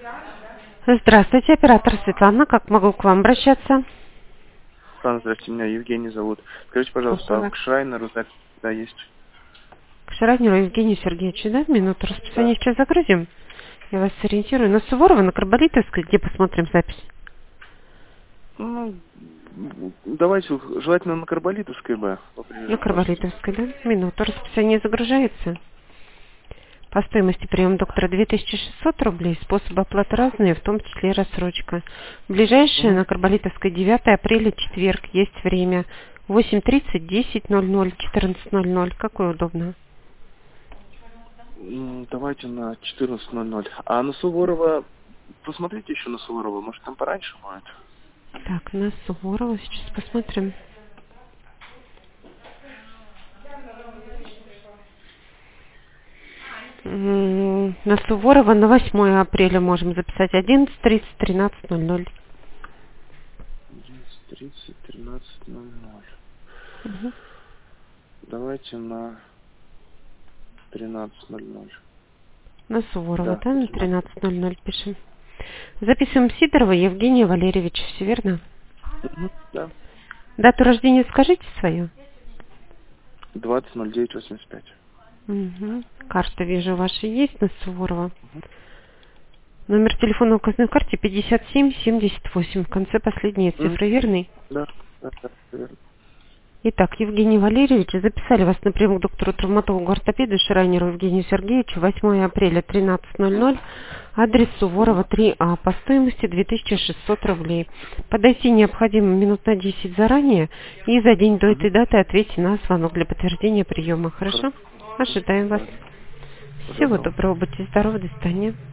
Здравствуйте, оператор Светлана. Как могу к вам обращаться? Здравствуйте, меня Евгений зовут. Скажите, пожалуйста, Слушаю а вас. к Шрайнеру запись да, есть? К Шраднеру Евгению Сергеевичу, да? Минуту расписания Да. сейчас загрузим. Я вас сориентирую. На Суворова, на Карболитовской, где посмотрим запись? Ну, давайте, желательно на Карболитовской бы, по На прежнему маршруту. Карболитовской, да? Минуту расписание загружается. По стоимости прием доктора 2600 рублей. Способы оплаты разные, в том числе и рассрочка. Ближайшая на Карболитовской 9 апреля, четверг. Есть время. 8:30, 10:00, 14:00. Какое удобно? Давайте на 14:00. А на Суворова, посмотрите еще на Суворова, может там пораньше будет? Так, на Суворова сейчас посмотрим. На Суворова на 8 апреля можем записать 11:30, 13:00. 11:30, 13:00. Мгм. Давайте на 13:00. На Суворова, Да, да, на на 13. 13:00 пишем. Записываем Сидорова Евгения Валерьевича, все верно? Да. Дату рождения скажите свою. 20:09:85. Угу. Карта, вижу, ваша есть на Суворова. Номер телефона указанный в карте 5778. В конце последние цифры верный? Да, да, да, верно. Итак, Евгений Валерьевич, записали вас на прием к доктору-травматологу ортопеду Шрайнеру Евгению Сергеевичу 8 апреля 13:00, адрес Суворова 3А, по стоимости 2600 рублей. Подойти необходимо минут на 10 заранее и за день до этой даты ответьте на звонок для подтверждения приема. Хорошо. Хорошо? Ожидаем вас. Всего Всего доброго. доброго, будьте здоровы, до свидания.